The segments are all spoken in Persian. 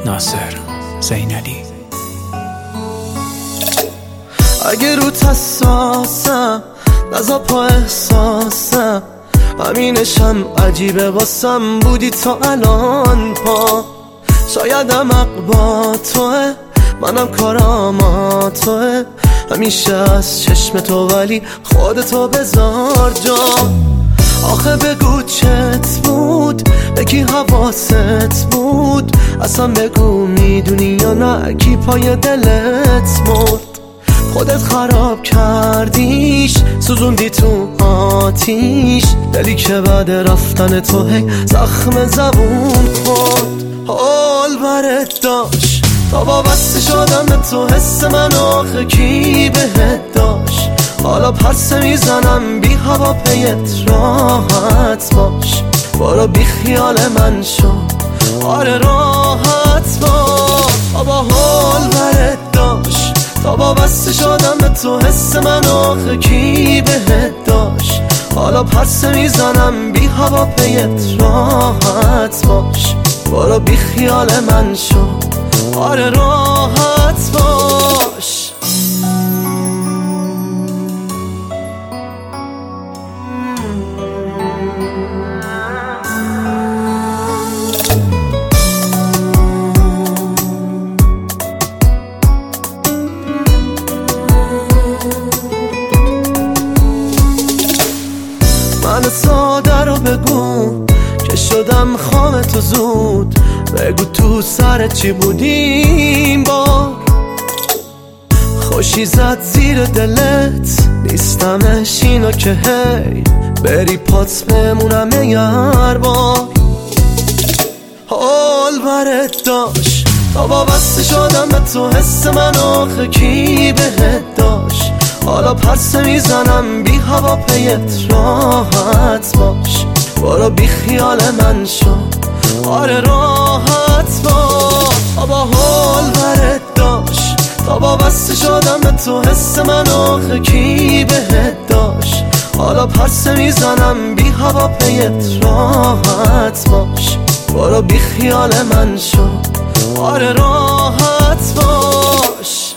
ناصر زینالی. اگه روت حساسم نزا پا احساسم، همینشم عجیبه واسم بودی تا الان پا. شایدم با توه، منم کارام توه، همیشه از چشم تو ولی خودتو بذار جا. آخه بگو چت بود، بگی حواست بود، اصلا بگو میدونی یا نه کی پای دلت مرد. خودت خراب کردیش، سوزوندی تو آتیش، دلی که بعد رفتن تو هی زخم زبون خورد. حال برت داشت تا وابسته شدم به تو، حس من آخه کی بهت داشت. حالا پس میزنم بی هوا پیت راحت باش، برو بی خیال من شو، آره راحت باش. بابا حال برت داشت تا وابسته شدم به تو، حس من آخه کی بهت داشت. حالا پس میزنم بی هوا پیت راحت باش، برو بی خیال من شو، آره راحت باش. من ساده رو بگو که شدم خام تو زود، بگو تو سرت چی بودیم بار. خوشی زد زیر دلت نیستمش اینو که هی بری پات بمونم یار بار. حال برت داشت تا وابسته شدم به تو، حس من آخه کی بهت داشت. حالا پس میزنم بی هوا پیت راحت باش، برو بی خیال من شو، آره راحت باش. بابا حال برت داشت تا وابسته شدم به تو، حس من آخه کی بهت داشت. حالا پس میزنم بی هوا پیت راحت باش، برو بی خیال من شو، آره راحت باش.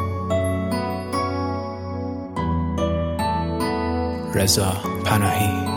رضا پناهی.